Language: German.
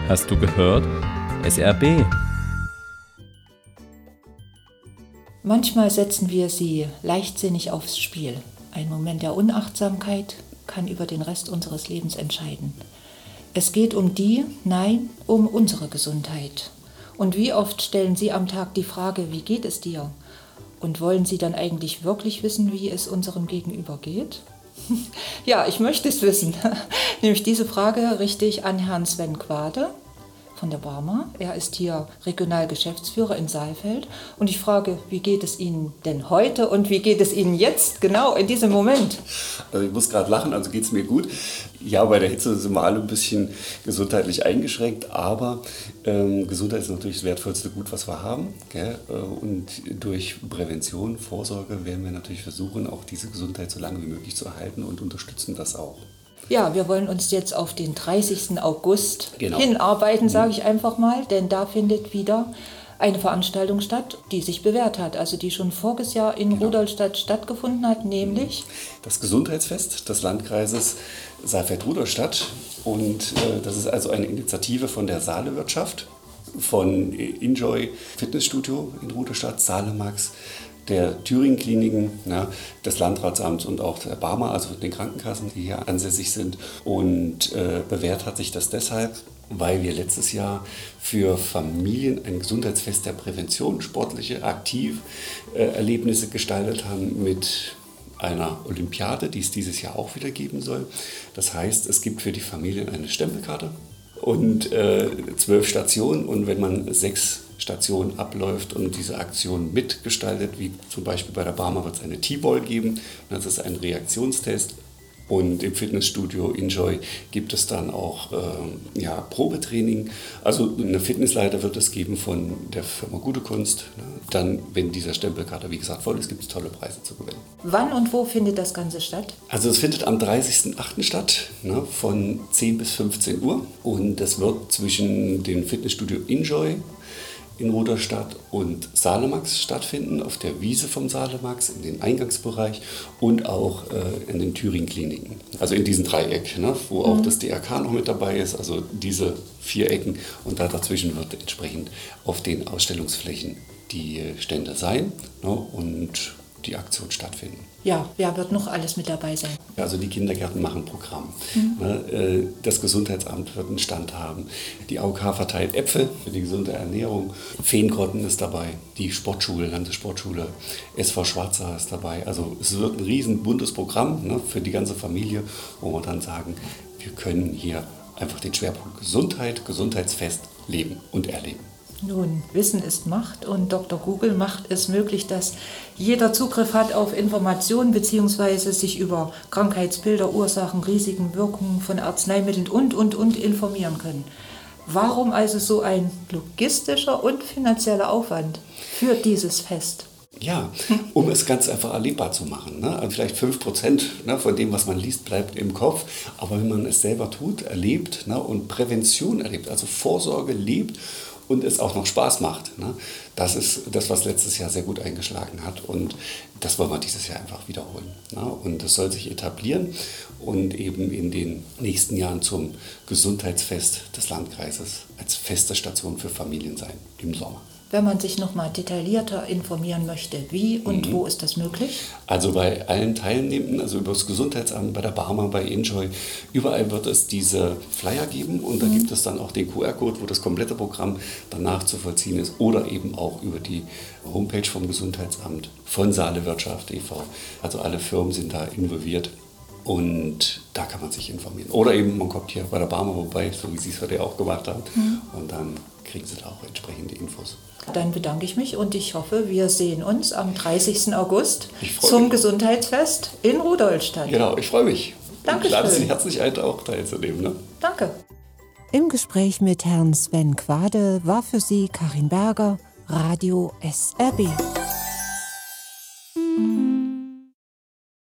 Hast du gehört? SRB. Manchmal setzen wir sie leichtsinnig aufs Spiel. Ein Moment der Unachtsamkeit kann über den Rest unseres Lebens entscheiden. Es geht um um unsere Gesundheit. Und wie oft stellen Sie am Tag die Frage, wie geht es dir? Und wollen Sie dann eigentlich wirklich wissen, wie es unserem Gegenüber geht? Ja, ich möchte es wissen. Nämlich diese Frage richte ich an Herrn Sven Quade von der Barmer. Er ist hier Regionalgeschäftsführer in Saalfeld. Und ich frage, wie geht es Ihnen denn heute und wie geht es Ihnen jetzt, genau in diesem Moment? Also ich muss gerade lachen, also geht es mir gut. Ja, bei der Hitze sind wir alle ein bisschen gesundheitlich eingeschränkt, aber Gesundheit ist natürlich das wertvollste Gut, was wir haben. Gell? Und durch Prävention, Vorsorge werden wir natürlich versuchen, auch diese Gesundheit so lange wie möglich zu erhalten und unterstützen das auch. Ja, wir wollen uns jetzt auf den 30. August hinarbeiten, sage ich einfach mal, denn da findet wieder eine Veranstaltung statt, die sich bewährt hat, also die schon voriges Jahr in Rudolstadt stattgefunden hat, nämlich das Gesundheitsfest des Landkreises Saalfeld-Rudolstadt. Und das ist also eine Initiative von der Saalewirtschaft, von Enjoy Fitnessstudio in Rudolstadt, Salemax, der Thüringen-Kliniken, des Landratsamts und auch der Barmer, also den Krankenkassen, die hier ansässig sind. Und bewährt hat sich das deshalb, weil wir letztes Jahr für Familien ein Gesundheitsfest der Prävention, sportliche Aktiverlebnisse gestaltet haben mit einer Olympiade, die es dieses Jahr auch wieder geben soll. Das heißt, es gibt für die Familien eine Stempelkarte und 12 Stationen. Und wenn man 6 Stationen abläuft und diese Aktion mitgestaltet, wie zum Beispiel bei der Barmer wird es eine T-Ball geben, das ist ein Reaktionstest. Und im Fitnessstudio Enjoy gibt es dann auch Probetraining. Also eine Fitnessleiter wird es geben von der Firma Gute Kunst. Dann, wenn dieser Stempelkarte, wie gesagt, voll ist, gibt es tolle Preise zu gewinnen. Wann und wo findet das Ganze statt? Also es findet am 30.08. statt, von 10 bis 15 Uhr. Und das wird zwischen dem Fitnessstudio Enjoy in Rudolstadt und Salemax stattfinden, auf der Wiese vom Salemax, in den Eingangsbereich und auch in den Thüringen-Kliniken. Also in diesem Dreieck, wo auch das DRK noch mit dabei ist, also diese 4 Ecken. Und da dazwischen wird entsprechend auf den Ausstellungsflächen die Stände sein und die Aktion stattfinden. Ja, wer wird noch alles mit dabei sein? Also die Kindergärten machen Programm. Das Gesundheitsamt wird einen Stand haben. Die AOK verteilt Äpfel für die gesunde Ernährung. Feengrotten ist dabei. Die Sportschule, Landessportschule, SV Schwarzer ist dabei. Also es wird ein riesen buntes Programm für die ganze Familie, wo wir dann sagen, wir können hier einfach den Schwerpunkt Gesundheit, Gesundheitsfest leben und erleben. Nun, Wissen ist Macht und Dr. Google macht es möglich, dass jeder Zugriff hat auf Informationen bzw. sich über Krankheitsbilder, Ursachen, Risiken, Wirkungen von Arzneimitteln und informieren können. Warum also so ein logistischer und finanzieller Aufwand für dieses Fest? Ja, um es ganz einfach erlebbar zu machen. Also vielleicht 5% von dem, was man liest, bleibt im Kopf. Aber wenn man es selber tut, erlebt und Prävention erlebt, also Vorsorge lebt, und es auch noch Spaß macht. Das ist das, was letztes Jahr sehr gut eingeschlagen hat und das wollen wir dieses Jahr einfach wiederholen. Und das soll sich etablieren und eben in den nächsten Jahren zum Gesundheitsfest des Landkreises als feste Station für Familien sein im Sommer. Wenn man sich noch mal detaillierter informieren möchte, wie und wo ist das möglich? Also bei allen Teilnehmenden, also über das Gesundheitsamt, bei der Barmer, bei Enjoy, überall wird es diese Flyer geben und da gibt es dann auch den QR-Code, wo das komplette Programm danach zu vollziehen ist oder eben auch über die Homepage vom Gesundheitsamt von Saalewirtschaft e.V. Also alle Firmen sind da involviert. Und da kann man sich informieren. Oder eben, man kommt hier bei der Barmer vorbei, so wie Sie es heute auch gemacht haben. Und dann kriegen Sie da auch entsprechende Infos. Dann bedanke ich mich und ich hoffe, wir sehen uns am 30. August zum Gesundheitsfest in Rudolstadt. Genau, ich freue mich. Dankeschön. Ich lade Sie herzlich ein, auch teilzunehmen. Danke. Im Gespräch mit Herrn Sven Quade war für Sie Karin Berger, Radio SRB.